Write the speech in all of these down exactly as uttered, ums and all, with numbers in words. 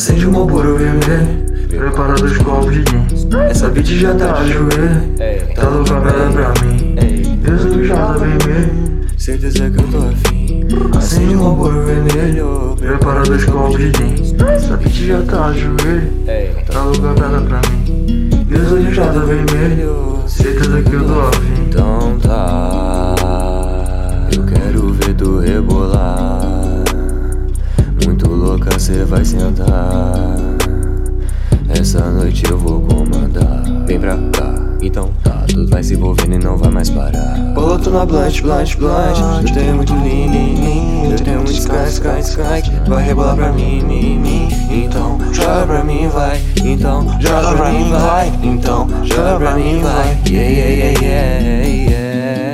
Acende um Marlboro vermelho, prepara dois copos de gin. Essa beat já tá de joelho, tá louca bela pra mim. Jesus já tá vermelho, certeza que eu tô afim. Acende um Marlboro vermelho, prepara dois copos de gin. Essa beat já tá de joelho, tá louca bela pra mim. Jesus já tá vermelho, certeza que eu tô afim. Então tá, eu quero ver tu rebolar. Muito louca cê vai sentar. Essa noite eu vou comandar. Vem pra cá, então tá. Tu vai se envolvendo e não vai mais parar. Boloto na blunt, blunt, blunt. Eu tenho muito lean, lean, lean. Eu tenho muito sky, sky, sky. Vai rebolar pra mim, mim, mim. Então joga pra mim, vai. Então joga pra mim, vai. Então joga pra mim, vai. Yeah, yeah, yeah, yeah, yeah.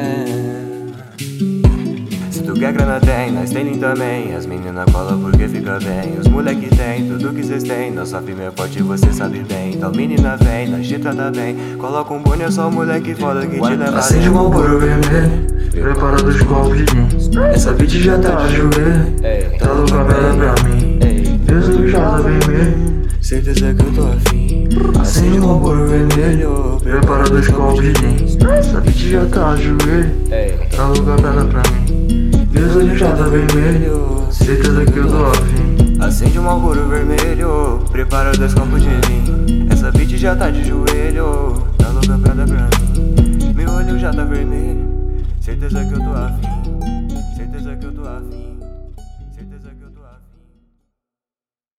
Se tu quer grana tem, nós tem lean também. As meninas colam porque fica bem. Os moleque tem, tudo que cês tem. Nossa firme é forte, você sabe bem. Então menina vem, nós te trata bem. Coloca um boné, só moleque foda que te leva. Acende um Marlboro vermelho, prepara dois copos de gin. Essa beat já tá de joelho, tá louca bela pra mim. Jesus já tá vermelho, certeza que eu tô afim. Acende um Marlboro vermelho, prepara dois copos de gin. Essa beat já tá de joelho, tá louca bela pra mim. Jesus já tá vermelho, certeza que eu tô afim. Acende um Marlboro vermelho, prepara dois copos de gin. Essa beat já tá de joelho, tá louca pra dar pra mim. Meu olho já tá vermelho, certeza que eu tô afim. Certeza que eu tô afim. Certeza que eu tô afim.